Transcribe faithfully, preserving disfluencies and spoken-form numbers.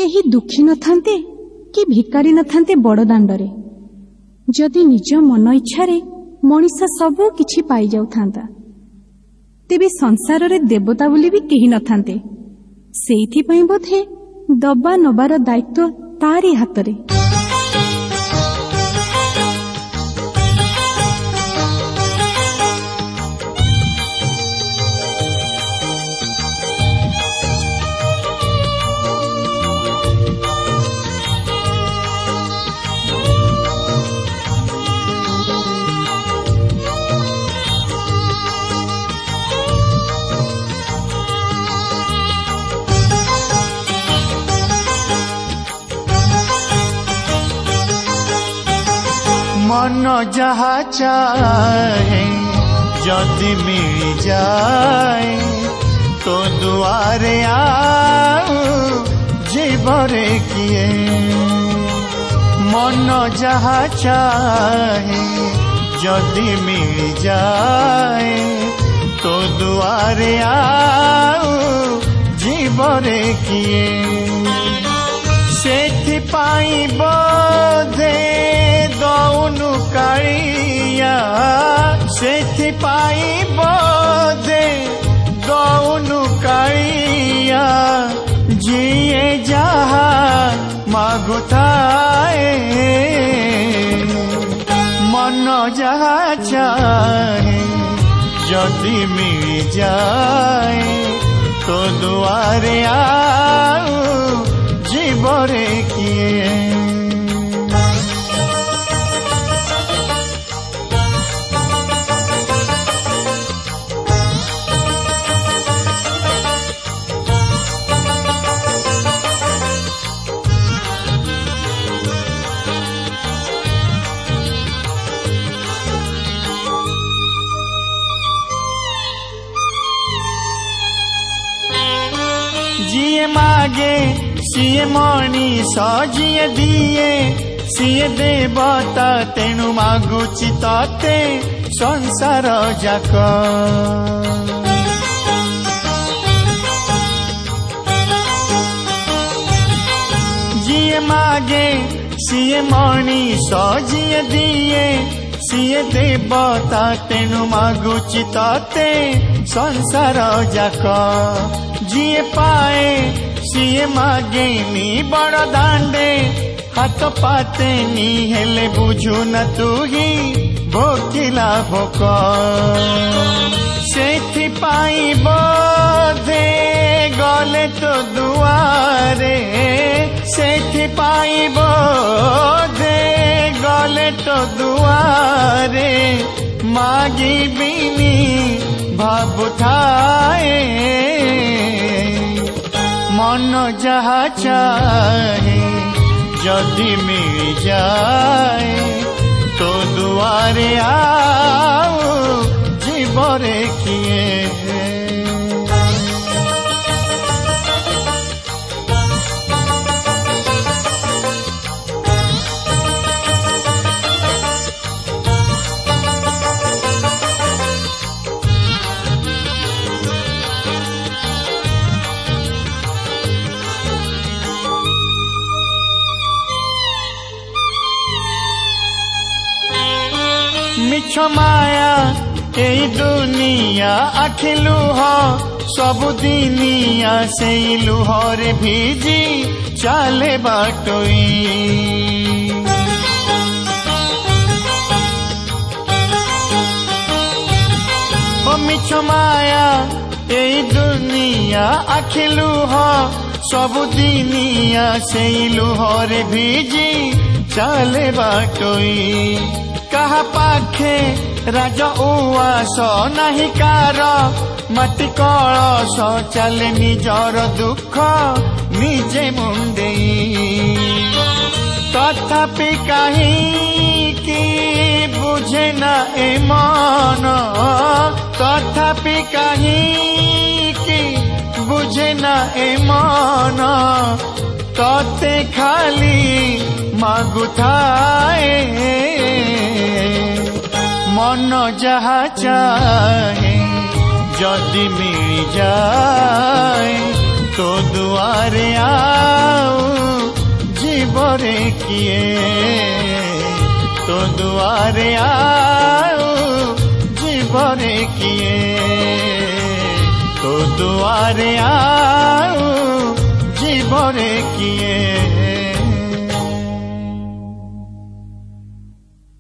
केही दुखी न थांते कि भिकारी न थांते बड़ दांडरे जदि निज मन इच्छारे मनीष सबु किछि पाई जाउथांता तेबे संसार रे देवता बोली भी केही न थांते। सेइथि पई बोधे दबा नबार दायित्व तारी हातरे। मन जहा चाहे जदि मिल जाए तो दुआरे आओ जीवरे किए। मन जहा चाहे जदि मिल जाए तो दुआरे आओ जीवरे किए। सेथि पाई बोधे दौनु कालिया सेथि पाई बोधे दौनु कालिया जिए जहा मागुथाए। मन जहा चाहे जदि मिल जाए तो दुआरे आओ जीवरे किए। जिए मागे सिए मनीष जिए दिए सिए देवता तेणु मागुची तते संसार जाक। जिए मागे सिए मनीष जिए दिए सिए देवता तेणु मागुची तते संसार जाक। जिए पाए सिए मागे नी बड़ दांडे हाथ पाते नी हेले बुझु न तू ही भोकिला भोक। सेथि पाई बोधे गले तो दुआरे सेथि पाई बोधे गले तो दुआरे मागी बिनी भाबुथाए। मन जहा चाहे जदि मिल जाए तो दुआरे आओ जीवरे किए। मिछ माया एई दुनिया आखिलु हो सबु दिनिया से लुहरे भिजी चले बाटोई। ओ मिछ माया एई दुनिया आखिलु हो सबु दिनिया से लुहरे भिजी चले बाटोई। कहा पाखे राज उआस नहीं कार माटी कलश चले निजर दुख निजे मुंडेई। तथापि कहीं कि बुझे न ए मन तथापि कहीं कि बुझे न ए मन तते खाली मागुथाए। मन जहा चाहे जदि मिल जाए तो दुआरे आओ किए तो दुआरे आओ जीवरे किए तो दुआरे आओ जीवरे किए